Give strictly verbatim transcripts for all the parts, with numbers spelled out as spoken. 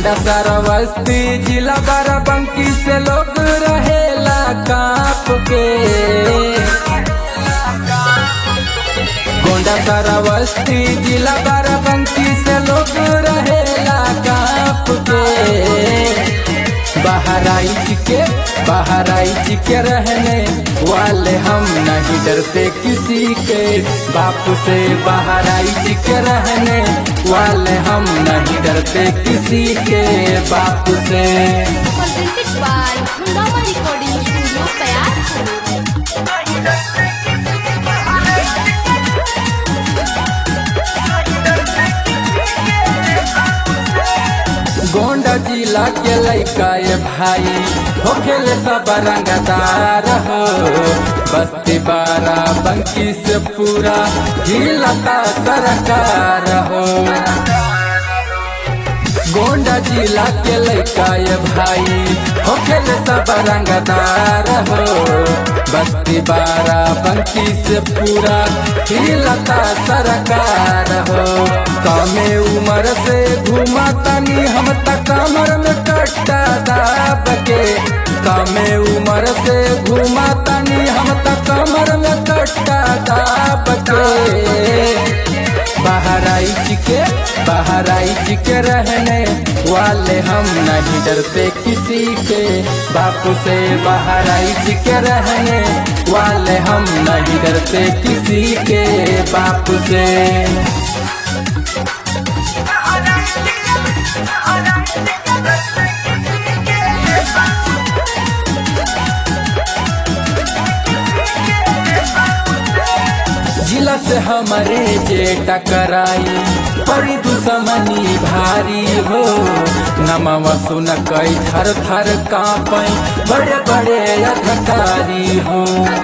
गोंडा सारावस्ती जिला बाराबंकी से लोग रहेला काप के। गोंडा सारावस्ती जिला बाराबंकी से लोग रहेला काप के। बहराइच के बहराइच के रहने वाले हम नहीं डरते किसी के बाप से। बहराइच के रहने वाले हम नहीं डरते किसी के बाप से। Presented by Hungama Recording Studio, Payar। Gonda जिला के लइका ये भाई होखेले सब रंगदार हो। बस्ती बाराबंकी से पूरा जिला का सरकार हो। गोंडा जिला के लइका ये भाई होखेले सब रंगदार हो। बस्ती बाराबंकी से पूरा जिला का सरकार हो। कमे उम्र से घुमा तनी हम तक कमर में कट्टा दाब के। कमे उम्र से घुमा तनी हम तक कमर में कट्टा दाब के। बहराइच के बहराइच के रहने वाले हम नहीं डरते किसी के बाप से। बहराइच के रहने वाले हम नहीं डरते किसी के बाप से। जिला से हमारे जे टकराई परी दुश्मनी भारी हो। नमवा सुन कई थर थर कांपई बड़े बड़े अधिकारी हो।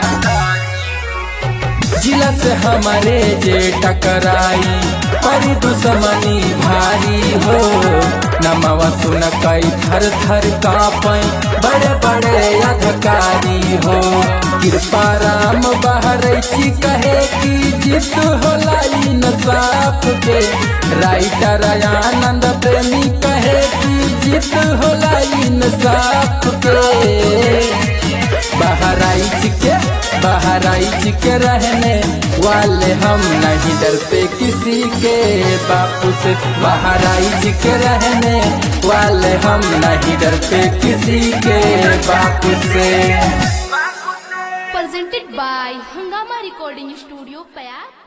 जिला से हमारे जे टकराई परी दुश्मनी भारी हो। नमवा सुन कई थर थर कांपई बड़े बड़े अधिकारी हो। कृपा राम बहरैची कहे की जीत होला इंसाफ के। राइटर आनंद प्रेमी कहे की जीत होला इंसाफ के। बहराइच के बहराइच के रहने वाले हम नहीं डरते किसी के बाप से। बहराइच के रहने वाले हम नहीं डरते किसी के बाप से। Presented by Hungama Recording Studio, Payar।